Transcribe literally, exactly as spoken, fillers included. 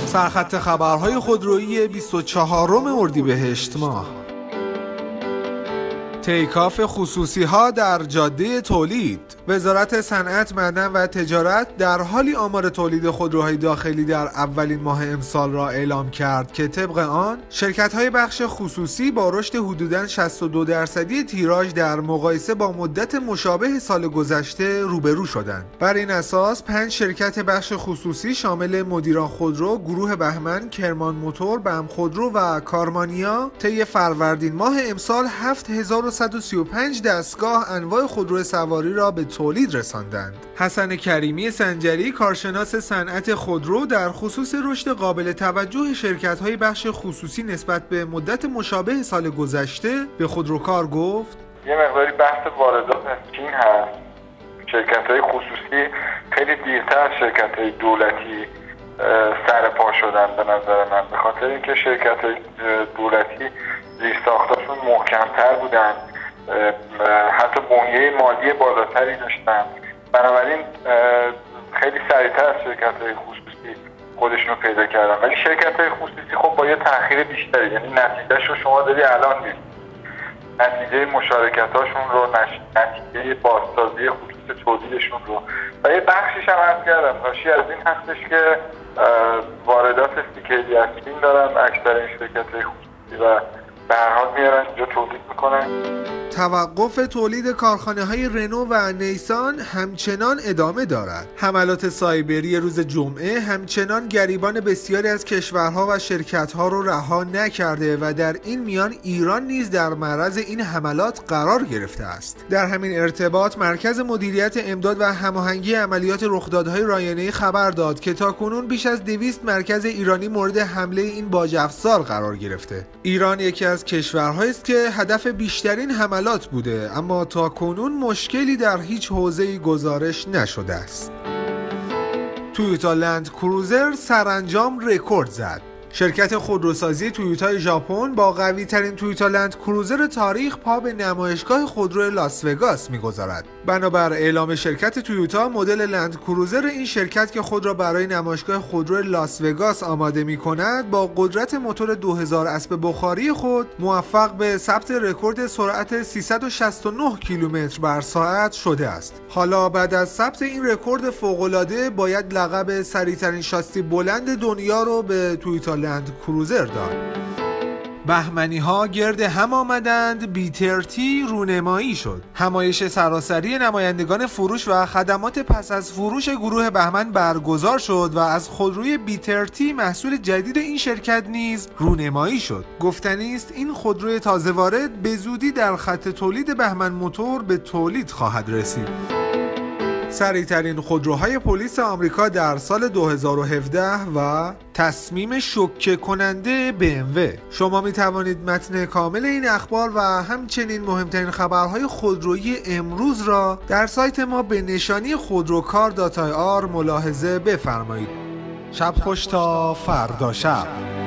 سرخط خبرهای خودرویی بیست و چهارم اردیبهشت ماه. تیکاف خصوصی ها در جاده تولید. وزارت صنعت، معدن و تجارت در حالی آمار تولید خودروهای داخلی در اولین ماه امسال را اعلام کرد که طبق آن شرکت‌های بخش خصوصی با رشد حدوداً شصت و دو درصدی تیراژ در مقایسه با مدت مشابه سال گذشته روبرو شدند. بر این اساس پنج شرکت بخش خصوصی شامل مدیران خودرو، گروه بهمن، کرمان موتور، بم خودرو و کارمانیا طی فروردین ماه امسال هفت هزار و صد و سی و پنج دستگاه انواع خودرو سواری را به تولید رساندند. حسن کریمی سنجری، کارشناس صنعت خودرو، در خصوص رشد قابل توجه شرکت‌های بخش خصوصی نسبت به مدت مشابه سال گذشته به خودروکار گفت: یه مقداری بحث واردات از چین هست. شرکت‌های خصوصی خیلی دیرتر از شرکت‌های دولتی سر پا شدن به نظر من، به خاطر اینکه شرکت‌های دولتی زیرساختاشون محکم‌تر بودن، حتی بنیه مالی بالاتری داشتن، بنابراین خیلی سریعتر از شرکت‌های خصوصی خودشون رو پیدا کردن. ولی شرکت‌های خصوصی خب با یه تأخیر بیشتری، یعنی نتیجهش رو شما داری الان دید، نتیجه مشارکتاشون رو، نتیجه بازسازی خطوط تولیدشون رو، و یه بخشیش هم عرض کردم ناشی از این هستش که واردات استیکری از چین دارن اکثر این شرکت‌های خصوصی و به هر حال میارن اینجا تولید میکنن. توقف تولید کارخانه‌های رنو و نیسان همچنان ادامه دارد. حملات سایبری روز جمعه همچنان گریبان بسیاری از کشورها و شرکت‌ها را رها نکرده و در این میان ایران نیز در معرض این حملات قرار گرفته است. در همین ارتباط مرکز مدیریت امداد و هماهنگی عملیات رخدادهای رایانه‌ای خبر داد که تاکنون بیش از دویست مرکز ایرانی مورد حمله این باج افزار قرار گرفته. ایران یکی از کشورهایی است که هدف بیشترین حملات بوده، اما تا کنون مشکلی در هیچ حوزه‌ای گزارش نشده است. تویوتا لند کروزر سرانجام رکورد زد. شرکت خودروسازی تویوتای ژاپن با قوی ترین تویوتا لند کروزر تاریخ پا به نمایشگاه خودرو لاس وگاس می‌گذارد. بنابر اعلام شرکت تویوتا، مدل لند کروزر این شرکت که خود را برای نمایشگاه خودرو لاس وگاس آماده می‌کند، با قدرت موتور دو هزار اسب بخاری خود موفق به ثبت رکورد سرعت سیصد و شصت و نه کیلومتر بر ساعت شده است. حالا بعد از ثبت این رکورد فوق‌العاده باید لقب سریع‌ترین شاسی بلند دنیا رو به تویوتا لند کروزر داد. بهمنی ها گرد هم آمدند، بی ترتی رونمایی شد. همایش سراسری نمایندگان فروش و خدمات پس از فروش گروه بهمن برگزار شد و از خودروی بی ترتی محصول جدید این شرکت نیز رونمایی شد. گفتنی است این خودروی تازه وارد به زودی در خط تولید بهمن موتور به تولید خواهد رسید. سریع‌ترین خودروهای پلیس آمریکا در سال دو هزار و هفده و تصمیم شوکه کننده بی ام و. شما می توانید متن کامل این اخبار و همچنین مهمترین خبرهای خودرویی امروز را در سایت ما به نشانی خودروکار دات آی آر ملاحظه بفرمایید. شب خوش تا فردا شب.